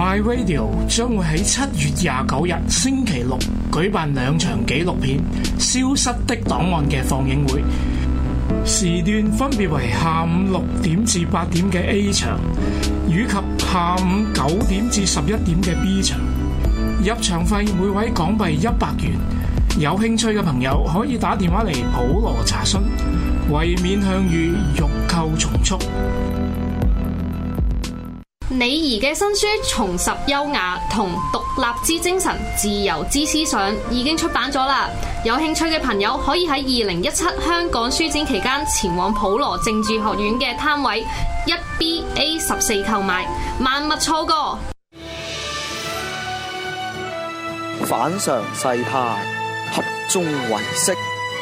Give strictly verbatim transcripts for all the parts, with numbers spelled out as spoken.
My Radio 將會喺七月廿九日星期六舉辦兩場紀錄片《消失的檔案》嘅放映會，時段分別為下午六點至八點嘅 A 場，以及下午九點至十一點嘅 B 場。入場費每位港幣一百元，有興趣嘅朋友可以打電話嚟普羅查詢。為免向隅，欲購從速。 李怡嘅新書《重拾優雅同獨立之精神、自由之思想》已經出版咗啦！有興趣嘅朋友可以喺二零一七香港書展期間前往普羅政治學院嘅攤位一 B A 十四購買，萬勿錯過。 反常世態，合眾唯識。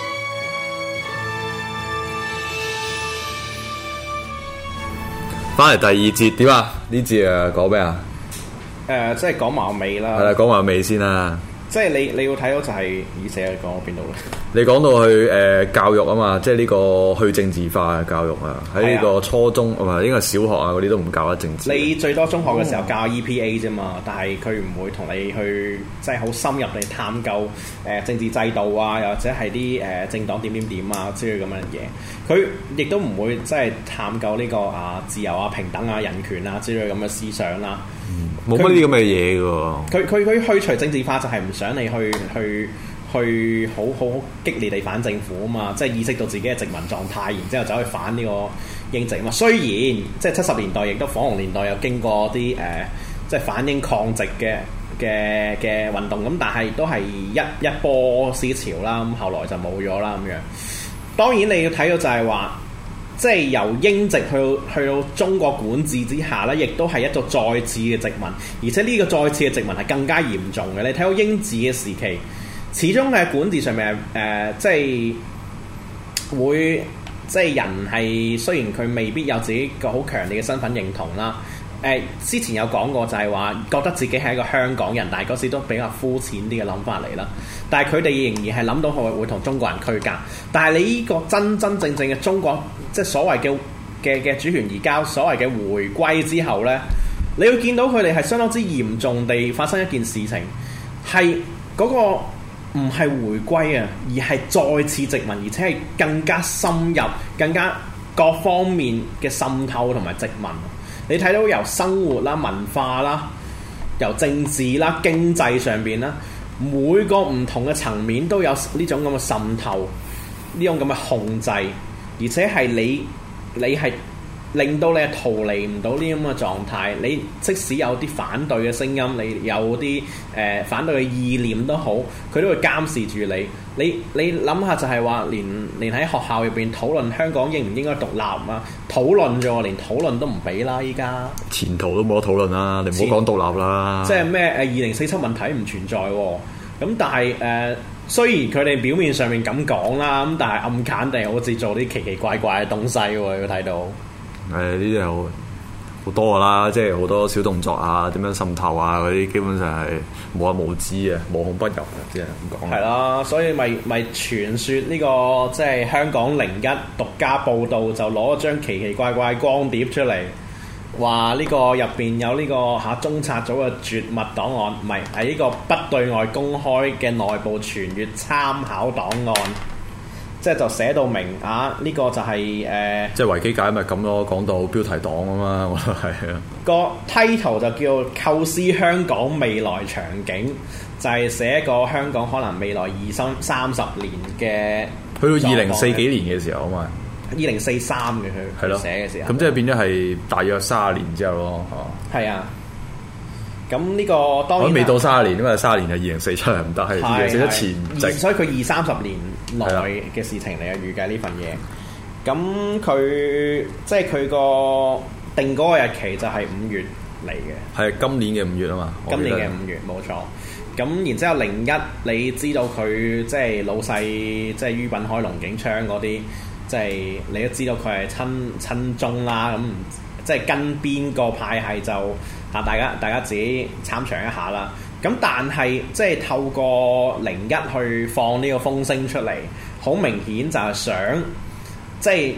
翻嚟第二節點啊？呢節啊講咩啊？ 誒、呃，即係講埋尾啦。 係啦，講埋尾先啦。 即係你你要睇到就係以社講到邊度咧？ 你講到去誒、呃、教育啊嘛，即係呢個去政治化嘅教育啊，喺呢個初中唔係應該係小學啊嗰啲都唔教得政治。 你最多中學嘅時候教 E P A 啫嘛，但係佢唔會同你去即係好深入地探究誒、呃、政治制度啊，又或者係啲誒政黨點點點啊之類咁樣嘅嘢。佢亦都唔會即係探究呢、這個啊自由啊、平等啊、人權啊之類咁嘅思想啦、啊。 冇乜啲咁嘅嘢嘅喎。 佢佢佢去除政治化就係唔想你去去去好好激烈地反政府啊嘛，即係意識到自己嘅殖民狀態，然之後走去反呢個英殖啊嘛。雖然即係七十年代亦都火紅年代有經過啲誒、呃、即係反英抗殖嘅嘅嘅運動，咁但係都係一一波思潮啦。咁後來就冇咗啦咁樣。當然你要睇到就係話。即係由英殖去到去到中國管治之下咧，亦都係一個再次嘅殖民，而且呢個再次嘅殖民係更加嚴重嘅。你睇到英治嘅時期，始終喺管治上面誒、呃，即係會即係人係雖然佢未必有自己個好強烈嘅身份認同啦。誒、呃、之前有講過就係話覺得自己係一個香港人，但係嗰時都比較膚淺啲嘅諗法嚟啦。但係佢哋仍然係諗到佢會同中國人區隔。但係你呢個真真正正嘅中國，即係所謂嘅嘅嘅主權移交，所謂嘅回歸之後呢，你會見到佢哋係相當之嚴重地發生一件事情，係嗰個唔係回歸啊，而係再次殖民，而且係更加深入、更加各方面嘅滲透同埋殖民。你睇到由生活啦、文化啦、由政治啦、經濟上邊啦，每個唔同嘅層面都有呢種咁嘅滲透，呢種咁嘅控制，而且係你你係令到你係逃離唔到呢咁嘅狀態。你即使有啲反對嘅聲音，你有啲誒、呃、反對嘅意念都好，佢都會監視住你。你你諗下就係話，連連喺學校入邊討論香港應唔應該獨立啊，討論咗，連討論都唔俾啦！依家前途都冇得討論啦，你唔好講獨立啦。 即係咩誒？二零四七問題唔存在喎。咁但係誒、呃，雖然佢哋表面上面咁講啦，咁但係暗砍定好似做啲奇奇怪怪嘅東西喎，要睇到。誒呢啲有好多噶啦，即係好多小動作啊，點樣滲透啊嗰啲，基本上係無日無知啊，無孔不入啊，即係咁講。係啦，所以咪咪傳說呢、這個即係香港零一獨家報導，就攞一張奇奇怪怪光碟出嚟，話呢個入邊有呢、這個嚇、啊、中策組嘅絕密檔案，唔係係呢個不對外公開嘅內部傳閱參考檔案。即係就寫到明啊！呢、這個就係、是、誒，呃、即係維基解密咁咯，講到標題黨啊嘛，我覺得係啊。 個 title 就叫構思香港未來場景，就係、是、寫一個香港可能未來二三三十年嘅。 去到二零四幾年嘅時候啊嘛， 二零四三嘅佢係寫嘅時候。 咁即係變咗係大約三十年之後咯， 係啊。咁呢個當然我未到三十年，因為三十年係二零四七係唔得，係二零四七前夕， 所以佢二三十年內嘅事情嚟啊，預計呢份嘢。咁佢即係佢個定嗰個日期就係五月嚟嘅， 係今年嘅五月啊嘛。 今年嘅五月冇錯。咁然之後零一，你知道佢即係老細，即係于品海、龍景昌嗰啲，即係你都知道佢係親親中啦。咁即係跟邊個派系就啊，大家大家自己參詳一下啦。咁但係即係透過零一去放呢個風聲出嚟，好明顯就係想即係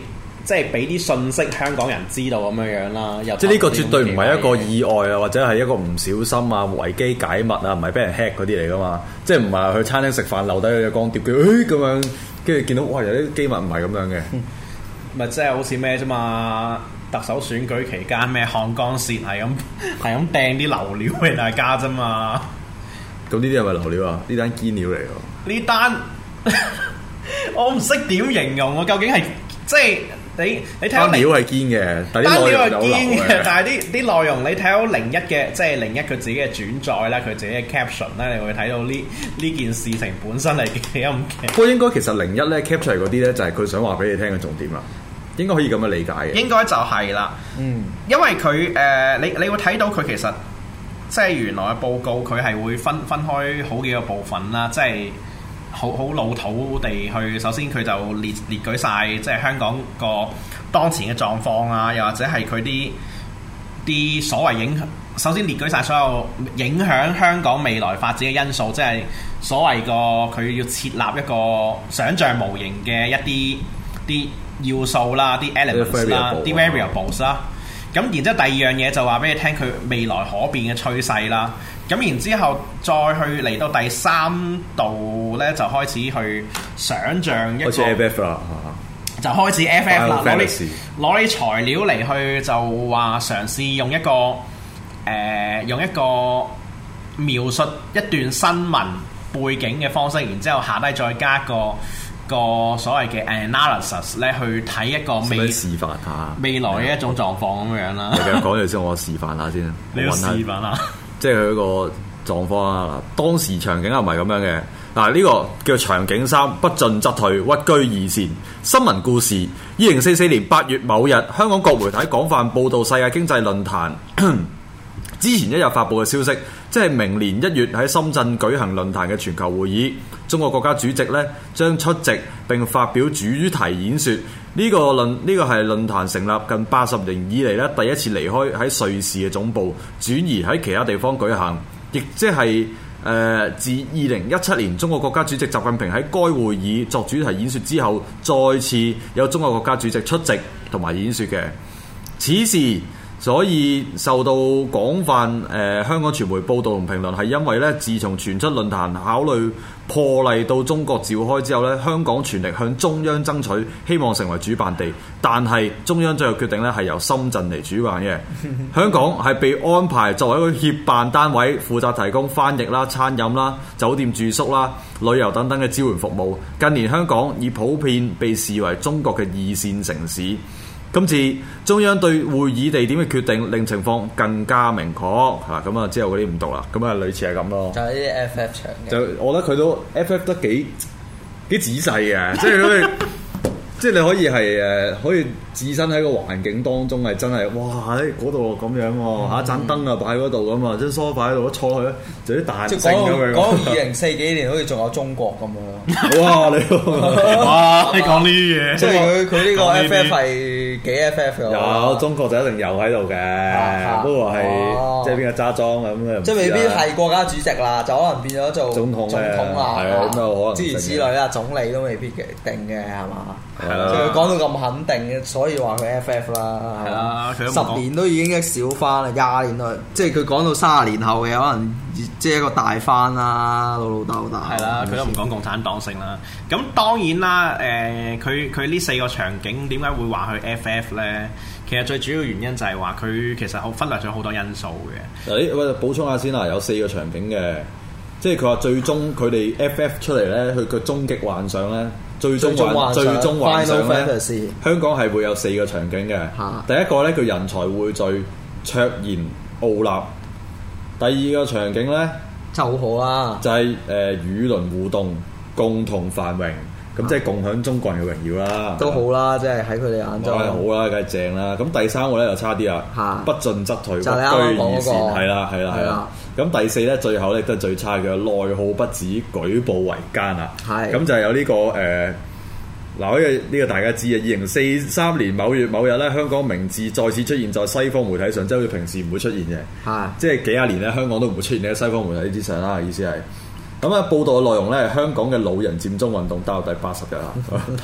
即係俾啲信息香港人知道咁樣樣啦。又即係呢個絕對唔係一個意外啊，或者係一個唔小心啊、維基解密啊，唔係俾人 hack 嗰啲嚟噶嘛。即係唔係去餐廳食飯留低佢嘅光碟嘅，誒咁樣，跟住見到哇有啲機密唔係咁樣嘅， 咪即係好似咩啫嘛？特首選舉期間咩漢江線係咁係咁掟啲流料俾大家啫嘛。 咁呢啲係咪流料啊？呢單堅料嚟喎。 呢單我唔識點形容喎，究竟係即係你你睇到單料係堅嘅，但係啲內容有流嘅。 但係啲啲內容你睇到零一嘅，即係零一佢自己嘅轉載啦，佢自己嘅 caption 咧，你會睇到呢呢件事情本身係幾咁嘅。 不過應該其實零一咧 capture 嗰啲咧就係佢想話俾你聽嘅重點啦。應該可以咁樣理解嘅。 應該就係啦，嗯，因為佢誒、呃，你你會睇到佢其實即係原來嘅報告，佢係會分分開好幾個部分啦，即係好好老土地去。首先佢就列列舉晒即係香港個當前嘅狀況啊，又或者係佢啲啲所謂影響。首先列舉晒所有影響香港未來發展嘅因素，即係所謂個佢要設立一個想像模型嘅一啲啲要素啦，啲 elements 啦，啲 variables 啦。咁然之後第二樣嘢就話俾你聽佢未來可變嘅趨勢啦。咁然之後再去嚟到第三度咧，就開始去想像一個， 開始 F F 啦， 就開始 F F 啦，攞啲攞啲材料嚟去就話嘗試用一個誒、呃、用一個描述一段新聞背景嘅方式，然之後下低再加一個個所謂嘅 analysis 咧，去睇一個未示範下未來嘅一種狀況咁樣啦。 你繼續講住先，我示範下先。 你要示範下， 即係佢個狀況啊！當時場景係唔係咁樣嘅？嗱，呢個叫場景三，不進則退，屈居二線。新聞故事：二零四四年八月某日，香港各媒體廣泛報導世界經濟論壇之前一日發布嘅消息，即係明年一月喺深圳舉行論壇嘅全球會議，中國國家主席呢將出席並發表主題演說。呢、這個論呢、這個係論壇成立近八十年以嚟咧第一次離開喺瑞士嘅總部，轉移喺其他地方舉行，亦即係誒自二零一七年中國國家主席習近平喺該會議作主題演說之後，再次有中國國家主席出席同埋演說嘅。此事所以受到廣泛誒、呃、香港傳媒報導同評論，係因為咧，自從傳出論壇考慮破例到中國召開之後咧，香港全力向中央爭取，希望成為主辦地。但係中央最後決定咧係由深圳嚟主辦嘅，香港係被安排作為一個協辦單位，負責提供翻譯啦、餐飲啦、酒店住宿啦、旅遊等等嘅支援服務。近年香港已普遍被視為中國嘅二線城市。今次中央對會議地點嘅決定，令情況更加明確嚇。咁啊，之後嗰啲唔讀啦。咁啊，類似係咁咯。 就係啲 F F 場嘅。 就我覺得佢都 F F 得幾幾仔細嘅，即係佢，即係你可以係誒，可以置身喺個環境當中係真係，哇！喺嗰度咁樣喎，嚇一盞燈啊擺嗰度咁啊，張梳化喺度一坐去咧，就啲彈性咁樣。 講到二零四幾年，好似仲有中國咁樣。 哇！你哇！你講呢啲嘢， 即係佢佢呢個 F F 係幾 F F 嘅？ 有中國就一定有喺度嘅，不過係即係邊個揸莊咁嘅？ 即係未必係國家主席啦，就可能變咗做總統總統啦， 係啊，咁有可能諸如此類啦，總理都未必嘅定嘅係嘛？ 係啦， 即係佢講到咁肯定嘅，所以話佢 F F 啦，係啦，十年都已經少翻啦，廿年內，即係佢講到三十年後嘅可能，即係一個大翻啦，老老豆豆。 係啦，佢都唔講共產黨性啦。咁當然啦，誒，佢佢呢四個場景點解會話佢 F F 咧？其實最主要原因就係話佢其實好忽略咗好多因素嘅。 誒，喂，補充下先啦，有四個場景嘅，即係佢話最終佢哋 F F 出嚟咧，佢個終極幻想咧。最終幻最終幻想咧，香港係會有四個場景嘅。第一個咧叫人才匯聚、卓然傲立。第二個場景咧就好啦， 就係誒與鄰互動、共同繁榮。咁即係共享中國人嘅榮耀啦。 都好啦，即係喺佢哋眼中。 梗係好啦，梗係正啦。咁第三個咧就差啲啦，不進則退，屈居二線。係啦，係啦，係啦。咁第四咧，最後咧都係最差嘅，內耗不止，舉步維艱啊！係咁就係有呢、這個誒，嗱、呃，呢個呢個大家知啊。二零四三年某月某日咧，香港名字再次出現在西方媒體上，即係好似平時唔會出現嘅。係即係幾廿年咧，香港都唔會出現喺西方媒體之上啦。意思係咁啊，報道嘅內容咧係香港嘅老人佔中運動，到第八十日啦。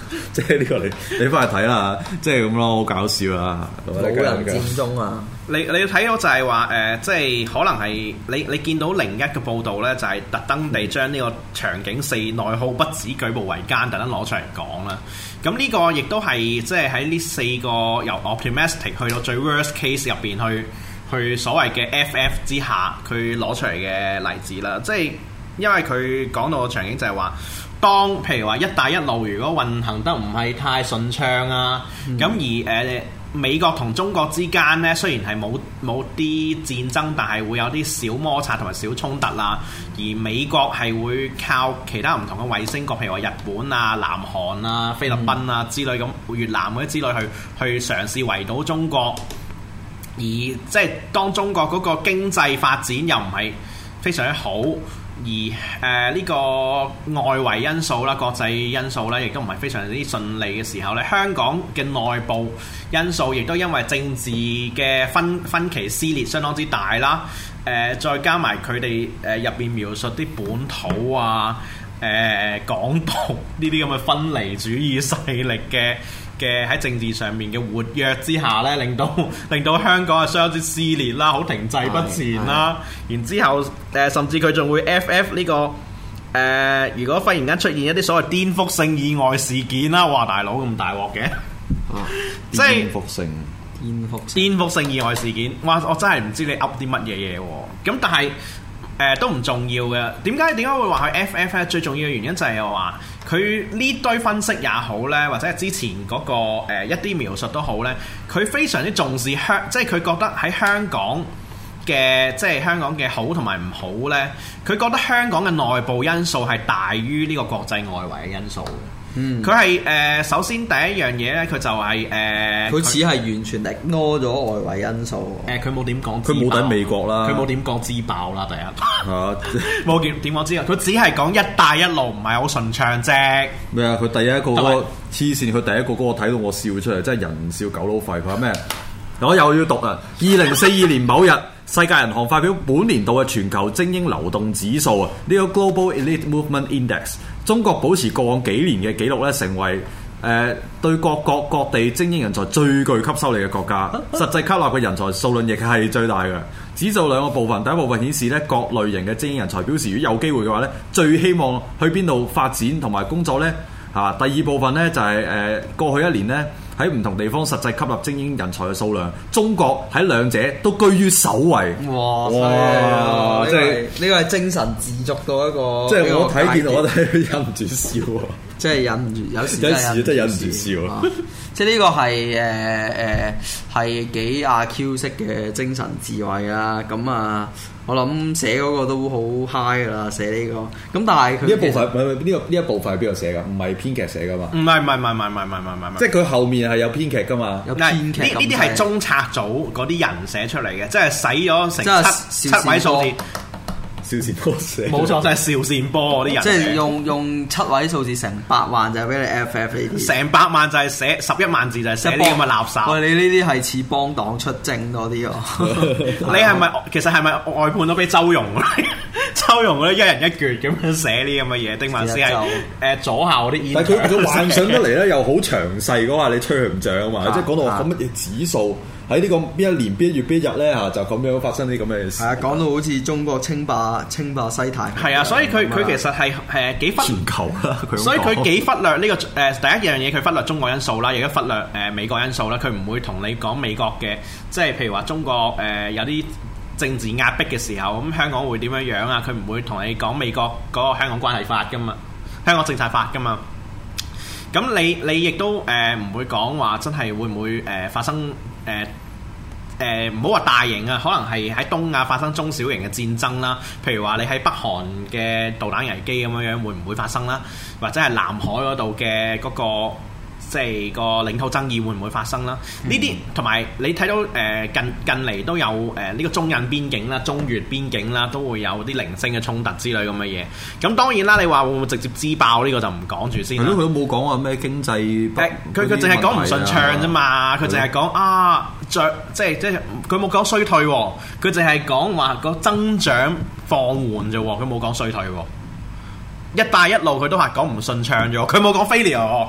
即係呢個你你翻去睇啦，即係咁咯，好搞笑啦！ 老人佔中啊！ 你你要睇到就係話誒，即係可能係你你見到零一嘅報導咧，就係特登地將呢個場景四內耗不止舉步維艱，特登攞出嚟講啦。咁呢個亦都係即係喺呢四個由 optimistic 去到最 worst case 入邊去去所謂嘅 F F 之下，佢攞出嚟嘅例子啦。即係因為佢講到嘅場景就係話，當譬如話一帶一路如果運行得唔係太順暢啊，咁、嗯、而誒、呃、美國同中國之間咧，雖然係冇冇啲戰爭，但係會有啲小摩擦同埋小衝突啦。而美國係會靠其他唔同嘅衛星國，譬如話日本啊、南韓啊、菲律賓啊之類咁，越南嗰啲之類去去嘗試圍堵中國。而即係當中國嗰個經濟發展又唔係非常之好，而誒呢、呃這個外圍因素啦、國際因素咧，亦都唔係非常之順利嘅時候咧，香港嘅內部因素亦都因為政治嘅分分歧撕裂相當之大啦。誒、呃，再加埋佢哋誒入邊描述啲本土啊、誒、呃、港獨呢啲咁嘅分離主義勢力嘅嘅喺政治上面嘅活躍之下咧，令到令到香港係相當之撕裂啦，好停滯不前啦。然之後誒、呃，甚至佢仲會 F F 呢、這個誒、呃，如果忽然間出現一啲所謂顛覆性意外事件啦，哇！大佬咁大鑊嘅， 啊、 即係顛覆性。 顛覆顛覆性意外事件，哇！我真係唔知你噏啲乜嘢嘢喎。咁但係誒、呃、都唔重要嘅。點解點解會話佢 F F 咧？最重要嘅原因就係話佢呢堆分析也好咧，或者係之前嗰、那個、呃、一啲描述都好咧，佢非常之重視香，即係佢覺得喺香港嘅即係香港嘅好同埋唔好咧，佢覺得香港嘅內部因素係大於呢個國際外圍嘅因素嘅。嗯，佢係誒首先第一樣嘢咧，佢就係、是、誒，佢、呃、 似係完全 ignore 咗外圍因素。誒， 佢冇點講， 佢冇抵美國啦， 佢冇點講支爆啦，第一嚇冇點點講支啊，佢只係講一帶一路唔係好順暢啫。咩啊？佢第一個嗰個黐線，佢第一個嗰個睇到我笑出嚟，真係人笑狗佬吠。佢話咩？我又要讀啊！二零四二年某日，世界銀行發表本年度嘅全球精英流動指數啊，呢、這個 Global Elite Movement Index，中國保持過往幾年嘅紀錄咧，成為誒、呃、對各國各地精英人才最具吸收力嘅國家，實際吸納嘅人才數量亦係最大嘅。指數兩個部分，第一部分顯示咧各類型嘅精英人才表示，如果有機會嘅話咧，最希望去邊度發展同埋工作咧嚇、啊。第二部分咧就係、是、誒、呃、過去一年咧。喺唔同地方實際吸納精英人才嘅數量，中國喺兩者都居於首位。 哇！哇！即係呢個係精神自足到一個， 即係我睇見我都忍唔住笑啊！ 即係忍唔住，有時有時真係忍唔住笑啊！ 即係呢個係誒誒係幾阿 Q 式嘅精神智慧啦。咁啊，我諗寫嗰個都好 high 噶啦，寫呢個。咁但係佢呢一部分，呢個呢一部分係邊個寫噶？唔係編劇寫噶嘛？ 唔係唔係唔係唔係唔係唔係唔係， 即係佢後面係有編劇噶嘛？ 有編劇。 呢呢啲係中策組嗰啲人寫出嚟嘅，即係使咗成七七位數字。 邵善波寫， 冇錯，就係邵善波嗰啲人， 即係用用七位數字成百萬就係俾你 F F 呢啲， 成百萬就係寫十一萬字就係寫呢啲咁嘅垃圾。 喂，你呢啲係似幫黨出征多啲喎。 你係咪其實係咪外判咗俾周融？周融嗰啲一人一橛咁樣寫呢咁嘅嘢，定還是係誒左下嗰啲？ 但係佢佢幻想得嚟咧，又好詳細嗰話你吹佢唔漲啊嘛！即係講到咁乜嘢指數。喺呢個邊一年邊一月邊一日咧嚇，就咁樣發生啲咁嘅事。 係啊，講到好似中國稱霸稱霸西太。 係啊，所以佢佢其實係誒幾忽全球啦。 所以佢幾忽略呢、這個誒、呃、第一樣嘢，佢忽略中國因素啦，亦都忽略誒、呃、美國因素啦。佢唔會同你講美國嘅，即係譬如話中國誒、呃、有啲政治壓迫嘅時候，咁香港會點樣樣啊？佢唔會同你講美國嗰個香港關係法噶嘛，香港政策法噶嘛。咁你你亦都誒唔、呃、會講話真係會唔會誒、呃、發生誒誒唔好話大型啊，可能係喺東亞發生中小型嘅戰爭啦。譬如話你喺北韓嘅導彈危機咁樣樣會唔會發生啦？或者係南海嗰度嘅嗰個即係個領土爭議會唔會發生啦？呢啲同埋你睇到誒、呃、近近嚟都有誒呢、呃這個中印邊境啦、中越邊境啦，都會有啲零星嘅衝突之類咁嘅嘢。咁當然啦，你話會唔會直接支爆呢、這個就唔講住先啦。 佢都冇講話咩經濟誒， 佢佢淨係講唔順暢啫嘛。佢淨係講啊，著即係即係佢冇講衰退喎。佢淨係講話個增長放緩啫喎。佢冇講衰退喎。一帶一路佢都係講唔順暢啫喎。佢冇講 failure 喎。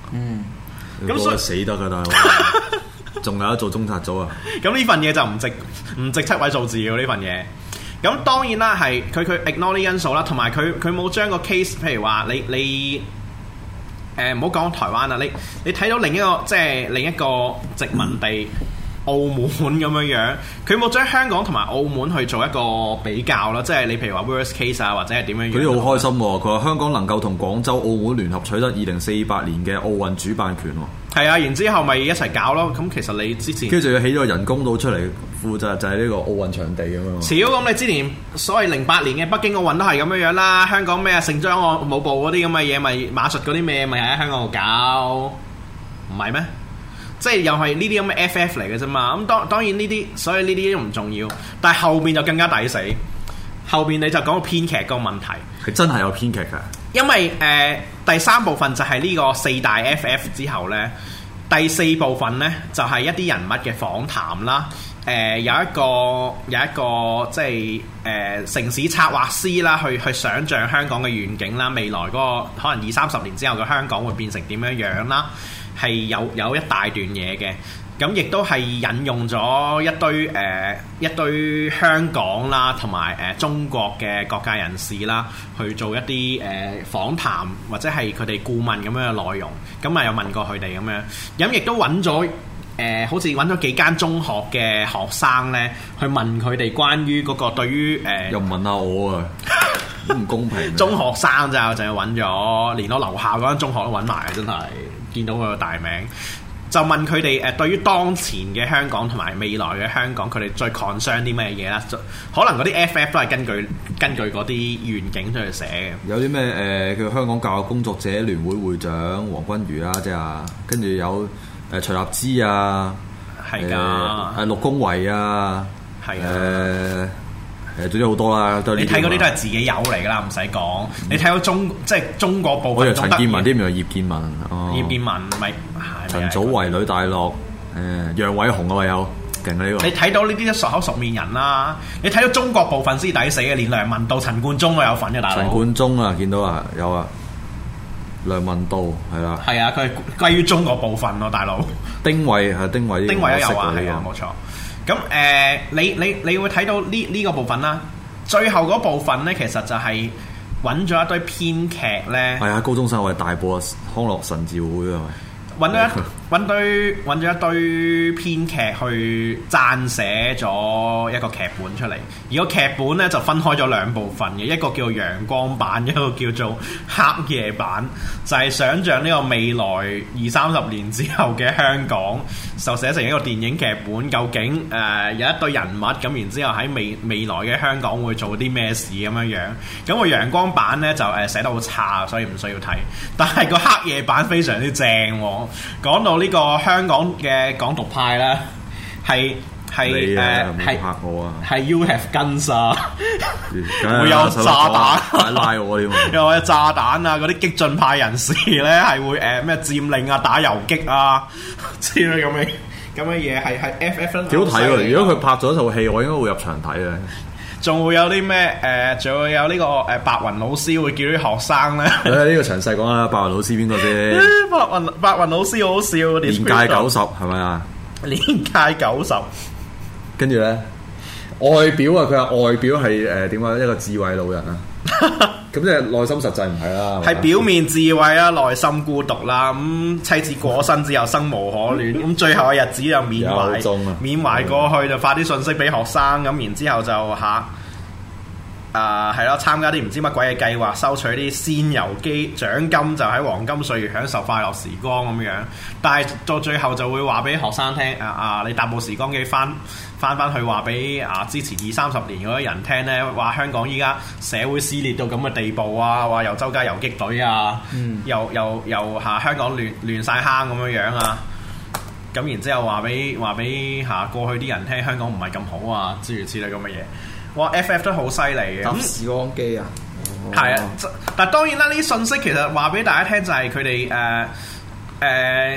嗯， 咁所以死得㗎大佬，仲有得做中策組啊！ 咁呢份嘢就唔值唔值七位數字嘅呢份嘢。咁當然啦，係佢佢 ignore 呢因素啦，同埋佢佢冇將個 case， 譬如話你你誒唔好講台灣啦，你你睇到另一個即係另一個殖民地。澳門咁樣樣，佢冇將香港同埋澳門去做一個比較啦，即係你譬如話 worst case 啊，或者係點樣樣。佢啲好開心喎，佢話香港能夠同廣州、澳門聯合取得二零四八年嘅奧運主辦權喎。 係啊，然之後咪一齊搞咯。咁其實你之前跟住要起咗個人工島出嚟，負責就係呢個奧運場地咁樣。 超咁你之前所謂零八年嘅北京奧運都係咁樣樣啦，香港咩啊盛裝舞步嗰啲咁嘅嘢，咪馬術嗰啲咩咪喺香港度搞，唔係咩？即係又係呢啲咁嘅 F F 嚟嘅啫嘛，咁當當然呢啲，所以呢啲都唔重要。但係後面就更加抵死，後面你就講到編劇個問題， 係真係有編劇㗎。 因為誒、呃、第三部分就係呢個四大 F F 之後呢，第四部分呢就係、是、一啲人物嘅訪談啦。誒、呃、有一個有一個即係誒、呃、城市策劃師啦，去去想像香港嘅願景啦，未來嗰、那個可能二三十年之後嘅香港會變成點樣樣啦。係有有一大段嘢嘅，咁亦都係引用咗一堆誒、呃、一堆香港啦，同埋誒中國嘅各界人士啦，去做一啲誒、呃、訪談或者係佢哋顧問咁樣嘅內容。咁啊有問過佢哋咁樣，咁亦都揾咗誒，好似揾咗幾間中學嘅學生咧，去問佢哋關於嗰個對於誒，呃、 又唔問下我啊，都唔公平。 中學生咋，就係揾咗，連我樓下嗰間中學都揾埋，真係。見到佢個大名，就問佢哋誒對於當前嘅香港同埋未來嘅香港，佢哋最 concern 啲咩嘢啦？可能嗰啲 F F 都係根據根據嗰啲願景出去寫嘅。 有啲咩誒叫香港教育工作者聯會會長黃君如啦，即係跟住有誒徐立之啊， 係㗎， 係陸恭蕙啊， 係啊。 誒誒，總之好多啦。 你睇嗰啲都係自己友嚟㗎啦，唔使講。嗯、你睇到中即係中國部分， 我以為陳建文啲，唔係葉建文。哦、葉建文咪陳祖為女大陸，誒、呃、楊偉雄啊有勁啊呢個。 你睇到呢啲都熟口熟面人啦。你睇到中國部分先抵死嘅，連梁文道、陳冠中都有份嘅大佬。陳冠中啊，見到啊有啊，梁文道係啦。 係啊，佢係歸於中國部分咯，大佬。 丁偉係丁偉， 丁偉都有啊，係啊，冇錯。咁誒、呃，你你你會睇到呢呢、這個部分啦。最後嗰部分咧，其實就係揾咗一堆編劇咧。係啊， 高中生我係大埔康樂神召會啊， 揾咗一揾堆揾咗一堆編劇去撰寫咗一個劇本出嚟。而個劇本咧就分開咗兩部分嘅，一個叫做陽光版，一個叫做黑夜版，就係、是、想像呢個未來二三十年之後嘅香港，就寫成一個電影劇本。究竟誒、呃、有一堆人物咁，然之後喺未未來嘅香港會做啲咩事咁樣樣。咁、那個陽光版咧就誒寫得好差，所以唔需要睇。但係個黑夜版非常之正喎。講到呢個香港嘅港獨派咧，係係誒係嚇我啊， 係 You Have Guns 啊，會有炸彈拉我添， 又有炸彈啊！嗰啲激進派人士咧係會誒咩佔領啊、打遊擊啊之類咁嘅咁嘅嘢，係係 F F 幾好睇喎！如果佢拍咗套戲，我應該會入場睇嘅。 仲會有啲咩誒？仲、呃、會有呢個誒白雲老師會叫啲學生咧。誒呢個詳細講下白雲老師邊個先？ 白雲白雲老師好好笑， 年屆九十係咪啊？ 年屆九十， 跟住咧外表啊，佢話外表係誒點啊？一個智慧老人啊。咁即係內心實際唔係啦， 係表面智慧啦，內心孤獨啦。咁、嗯、妻子過身之後生無可戀，咁最後嘅日子就緬懷，緬懷過去就發啲信息俾學生，咁然之後就嚇，誒係咯，參加啲唔知乜鬼嘅計劃，收取啲仙遊機獎金，就喺黃金歲月享受快樂時光咁樣。但係到最後就會話俾學生聽，啊啊，你搭部時光機翻。翻翻去話俾啊之前二三十年嗰啲人聽咧，話香港依家社會撕裂到咁嘅地步啊，話又周街遊擊隊啊，嗯、又又又嚇、啊、香港亂亂曬坑咁樣樣啊，咁然之後話俾話俾嚇過去啲人聽香港唔係咁好啊，諸如此類咁嘅嘢，哇 F F 都好犀利嘅。 搭時光機啊， 係、哦、啊，但係當然啦，呢啲信息其實話俾大家聽就係佢哋誒誒。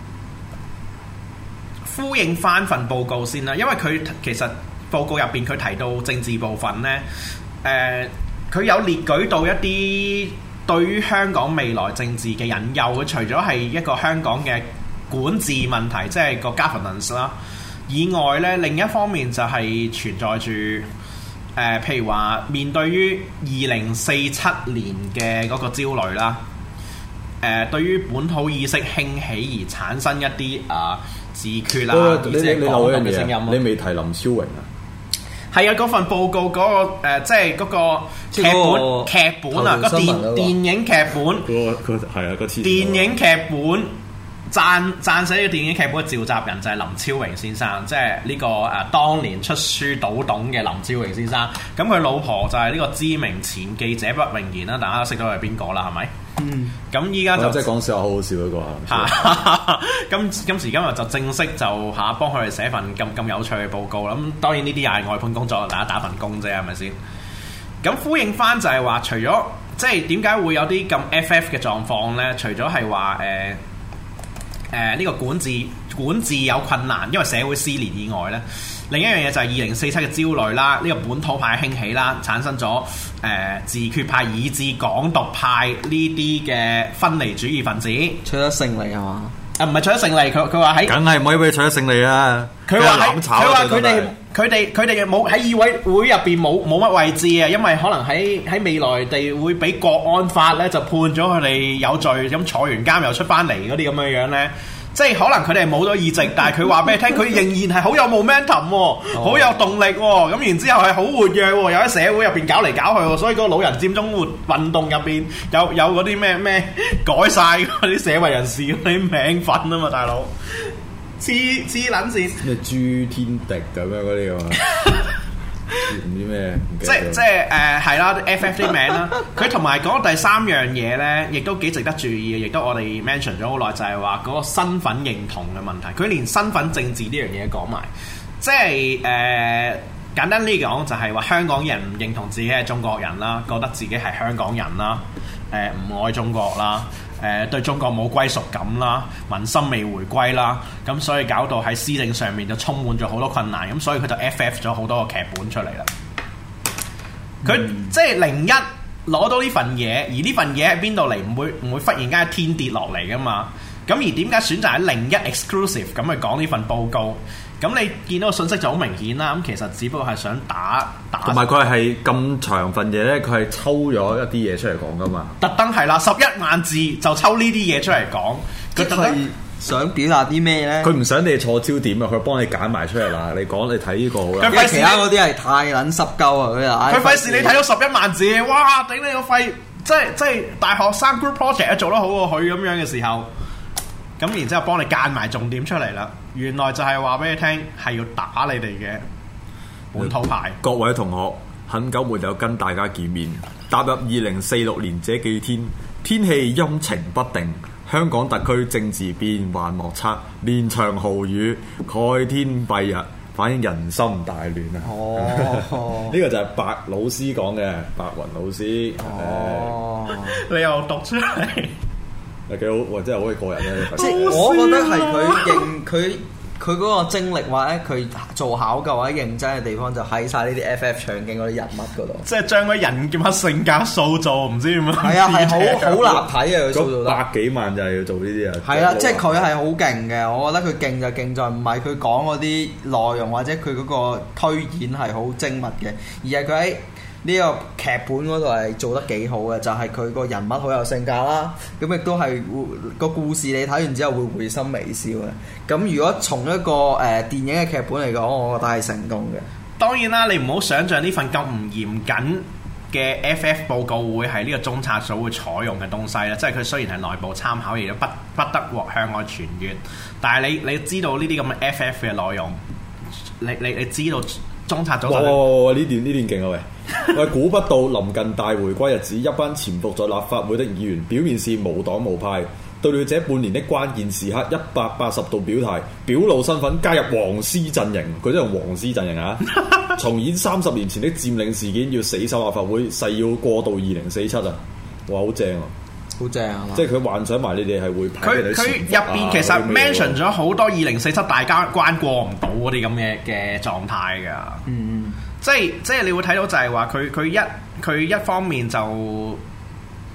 呼應翻份報告先啦，因為佢其實報告入邊佢提到政治部分呢，誒、呃、佢有列舉到一啲對於香港未來政治嘅引誘，佢除咗係一個香港嘅管治問題，即係個 governance 啦，以外呢，另一方面就係存在住誒、呃，譬如話面對於二零四七年嘅嗰個焦慮啦，誒、呃，對於本土意識興起而產生一啲啊、呃、自決啦， 你即係港獨嘅聲音咯。 你未提林超榮啊？ 係啊，嗰份報告嗰、嗰個、呃、即係嗰個劇本劇本啊，個電電影劇本， 嗰個嗰係啊個電影劇本撰撰寫呢個電影劇本嘅召集人就係林超榮先生，即係呢、這個誒、呃、當年出書倒董嘅林超榮先生。咁佢老婆就係呢個知名前記者畢穎賢啦，大家都識到佢係邊個啦，係咪？嗯。咁依家就即係講笑話好好笑嗰個啊！ 今今時今日就正式就嚇幫佢哋寫份咁咁有趣嘅報告啦。咁當然呢啲又係外判工作，大家打份工啫，係咪先？咁呼應翻就係話，除咗即係點解會有啲咁 F F 嘅狀況咧？除咗係話誒誒呢個管治管治有困難，因為社會撕裂以外咧，另一樣嘢就係二零四七嘅焦慮啦，呢、這個本土派興起啦，產生咗誒、呃、自決派以至港獨派呢啲嘅分離主義分子， 取得勝利係嘛？ 啊，唔係取得勝利，佢佢話喺，梗係唔可以俾佢取得勝利啦。 佢話喺，佢話佢哋佢哋佢哋冇喺議會會入邊冇冇乜位置啊，因為可能喺喺未來地會俾國安法咧就判咗佢哋有罪，咁坐完監又出翻嚟嗰啲咁樣樣咧。即係可能佢哋冇咗議席，但係佢話俾你聽，佢仍然係好有 momentum， 好、哦、有動力喎。咁然之後係好活躍喎，又喺社會入邊搞嚟搞去喎。所以嗰個老人佔中活運動入邊有有嗰啲咩咩改晒嗰啲社會人士嗰啲名份啊嘛，大佬黐黐撚線咩朱天迪咁樣嗰啲啊嘛。唔知咩， 即即誒係啦 ，F F 啲名啦。佢同埋講第三樣嘢咧，亦都幾值得注意嘅，亦都我哋 mention 咗好耐，就係話嗰個身份認同嘅問題。佢連身份政治呢樣嘢講埋，即係誒、呃、簡單啲講，就係話香港人唔認同自己係中國人啦，覺得自己係香港人啦，誒、呃、唔愛中國啦。誒、呃、對中國冇歸屬感啦，民心未回歸啦，咁所以搞到喺施政上面就充滿咗好多困難，咁所以佢就 F F 咗好多個劇本出嚟啦。佢、嗯、即係零一攞到呢份嘢，而呢份嘢喺邊度嚟？唔會唔會忽然間喺天跌落嚟噶嘛？咁而點解選擇喺零一 exclusive 咁去講呢份報告？咁你見到個信息就好明顯啦。咁其實只不過係想打打，同埋佢係咁長份嘢咧，佢係抽咗一啲嘢出嚟講噶嘛。 特登係啦，十一萬字就抽呢啲嘢出嚟講。佢特登想表達啲咩咧？ 佢唔想你錯焦點啊！佢幫你揀埋出嚟啦。你講你睇呢個好啦。 因為其他嗰啲係太撚濕鳩啊！佢啊， 佢費事你睇到十一萬字，哇！頂你個肺！即係即係大學生 group project 做得好過佢咁樣嘅時候。咁然之後幫你間埋重點出嚟啦，原來就係話俾你聽係要打你哋嘅本土派。 各位同學，很久沒有跟大家見面，踏入二零四六年這幾天，天氣陰晴不定，香港特區政治變幻莫測，連場豪雨，蓋天蔽日，反映人心大亂啊！哦，呢個就係白老師講嘅，白雲老師。 哦， 你又讀出嚟。 係幾好，哇！真係好鬼過癮咧。 即係我覺得係佢認佢佢嗰個精力或者佢做考究或者認真嘅地方，就喺晒呢啲 F F 場景嗰啲人物嗰度。 即係將嗰人叫乜性格塑造，唔知點樣。係啊，係好好立體啊！佢塑造得百幾萬就係要做呢啲啊。 係啊，即係佢係好勁嘅。我覺得佢勁就勁在唔係佢講嗰啲內容或者佢嗰個推演係好精密嘅，而係佢喺呢個劇本嗰度係做得幾好嘅，就係佢個人物好有性格啦，咁亦都係個故事你睇完之後會會心微笑嘅。咁如果從一個誒、呃、電影嘅劇本嚟講，我覺得係成功嘅。 當然啦，你唔好想像呢份咁唔嚴謹嘅 F F 報告會係呢個中策組會採用嘅東西啦。即係佢雖然係內部參考，亦都不不得獲向外傳閱。但係你你知道呢啲咁嘅 F F 嘅內容，你你你知道中策組？哇哇哇！呢段呢段勁啊喂！喂，估不到臨近大回歸日子，一班潛伏在立法會的議員，表面是無黨無派，對了這半年的關鍵時刻，一百八十度表態，表露身份，加入黃絲陣營。佢都用黃絲陣營啊！重演三十年前的佔領事件，要死守立法會，誓要過渡二零四七啊！哇，好正啊！ 好正啊！ 即係佢幻想埋你哋係會佢佢入邊其實 mention 咗好多二零四七大家關過唔到嗰啲咁嘅嘅狀態㗎。嗯。即係即係你會睇到就係話佢佢一佢一方面就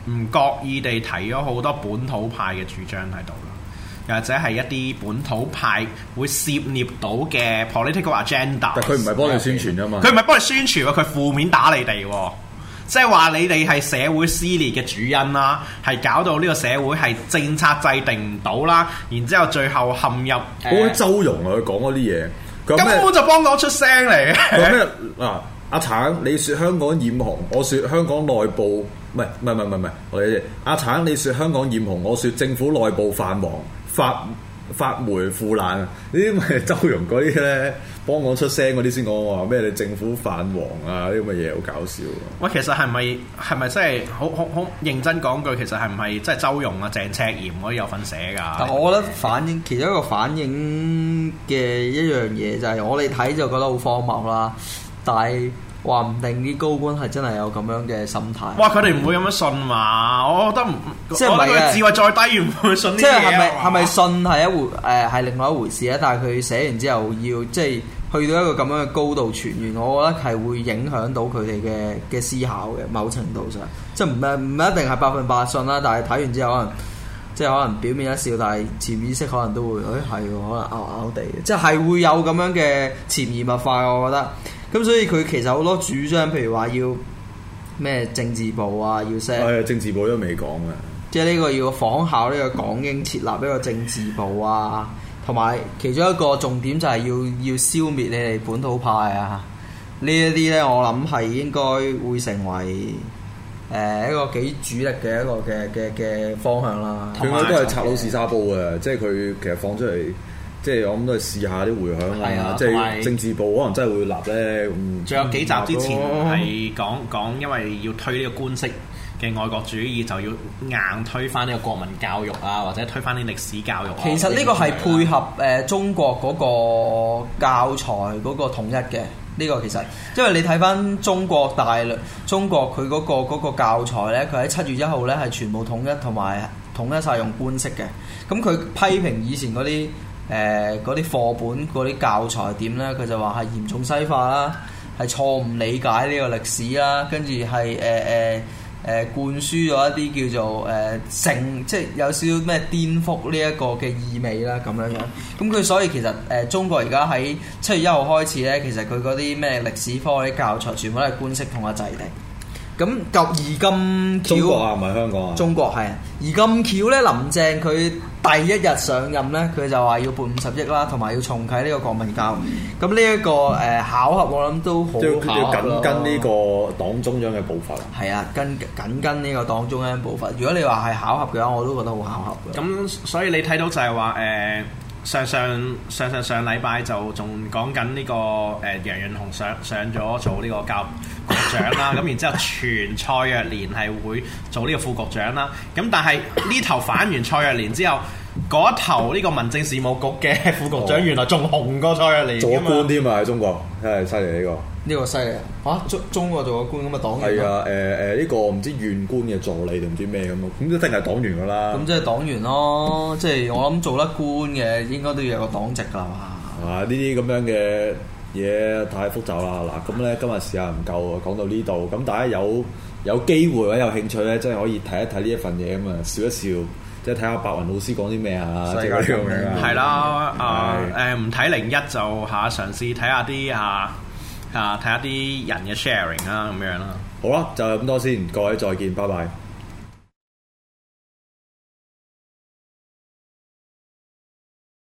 唔覺意地提咗好多本土派嘅主張喺度啦，又或者係一啲本土派會涉獵到嘅 political agenda。 但佢唔係幫你宣傳㗎嘛， 佢唔係幫你宣傳喎，佢負面打你哋喎。即係話你哋係社會撕裂嘅主因啦，係搞到呢個社會係政策制定唔到啦，然之後最後陷入。 我覺得周融啊，佢講嗰啲嘢， 根本就幫我出聲嚟嘅。 講咩嗱？阿橙，你説香港染紅，我説香港內部唔係唔係唔係唔係，我哋阿橙，你説香港染紅，我説政府內部泛黃、發發霉腐爛，呢啲咪周融嗰啲咧，幫我出聲嗰啲先講話咩？你政府泛黃啊，呢啲咁嘅嘢好搞笑。 喂，其實係咪係咪真係好好好認真講句？其實係唔係真係周融啊、鄭赤炎嗰啲有份寫㗎？ 但我覺得反映其中一個反映嘅一樣嘢就係我哋睇就覺得好荒謬啦，但係話唔定啲高官係真係有咁樣嘅心態。 哇！佢哋唔會咁樣信嘛？我覺得唔即係唔係嘅智慧再低，唔會信呢啲嘢。 即係係咪係咪信係一回誒係、呃、另外一回事咧？但係佢寫完之後要即係去到一個咁樣嘅高度傳閱，我覺得係會影響到佢哋嘅嘅思考嘅某程度上，即係唔係唔一定係百分百信啦。但係睇完之後可能即係可能表面一笑，但係潛意識可能都會誒係、哎、可能拗拗地，即係係會有咁樣嘅潛移默化，我覺得。咁所以佢其實好多主張，譬如話要咩政治部啊，要 set， 係政治部都未講嘅， 即係呢個要仿效呢個港英設立一個政治部啊，同埋其中一個重點就係要要消滅你哋本土派啊，呢一啲咧我諗係應該會成為誒、呃、一個幾主力嘅一個嘅嘅嘅方向啦。 佢應該都係拆老士沙煲嘅，即係佢其實放出嚟。即係我諗都係試下啲迴響啊！即係政治部可能真係會立咧。 仲有幾集之前係講講，因為要推呢個官式嘅愛國主義，就要硬推翻呢個國民教育啊，或者推翻啲歷史教育啊。 其實呢個係配合誒、呃、中國嗰個教材嗰個統一嘅。呢、這個其實因為你睇翻中國大陸，中國佢嗰、那個嗰、那個教材咧，佢喺七月一號咧係全部統一同埋統一晒用官式嘅。咁佢批評以前嗰啲。誒嗰啲課本嗰啲教材點咧？佢就話係嚴重西化啦，係錯誤理解呢個歷史啦，跟住係誒誒誒灌輸咗一啲叫做誒成、呃，即係有少少咩顛覆呢一個嘅意味啦咁樣樣。咁佢所以其實誒、呃、中國而家喺七月一號開始咧，其實佢嗰啲咩歷史科啲教材全部都係官式統一制定。咁及而咁巧， 中國啊，唔係香港啊。中國係啊，而咁巧咧，林鄭佢第一日上任咧，佢就話要撥五十億啦，同埋要重啟呢個國民教育。咁呢一個誒、呃、巧合，我諗都好巧合咯。 要緊跟呢個黨中央嘅步伐。 係啊，跟緊跟呢個黨中央步伐。如果你話係巧合嘅話，我都覺得好巧合嘅。 咁所以你睇到就係話誒。上上上上上禮拜就仲講緊呢個誒、呃、楊潤雄上上咗做呢個教育局長啦，咁然之後傳蔡若蓮係會做呢個副局長啦，咁但係呢頭反完蔡若蓮之後，嗰頭呢個民政事務局嘅副局長、哦、原來仲紅過蔡若蓮， 做官添啊！喺中國真係犀利呢個。 呢個犀利啊！中中國做過官咁啊，黨員。 係啊，誒誒呢個唔知縣官嘅助理定唔知咩咁啊，咁一定係黨員噶啦。咁即係黨員咯，即係我諗做得官嘅應該都要有個黨籍㗎嘛。 啊！呢啲咁樣嘅嘢太複雜啦。嗱，咁咧今日時間唔夠，講到呢度。咁大家有有機會或者有興趣咧，真係可以睇一睇呢一份嘢咁啊，笑一笑，即係睇下白雲老師講啲咩啊，即係咁樣啊。 係啦，啊誒唔睇零一就下嘗試睇下啲啊。啊！睇下啲人嘅 sharing 啊，咁樣啦。 好啦，就係咁多先，各位再見，拜拜。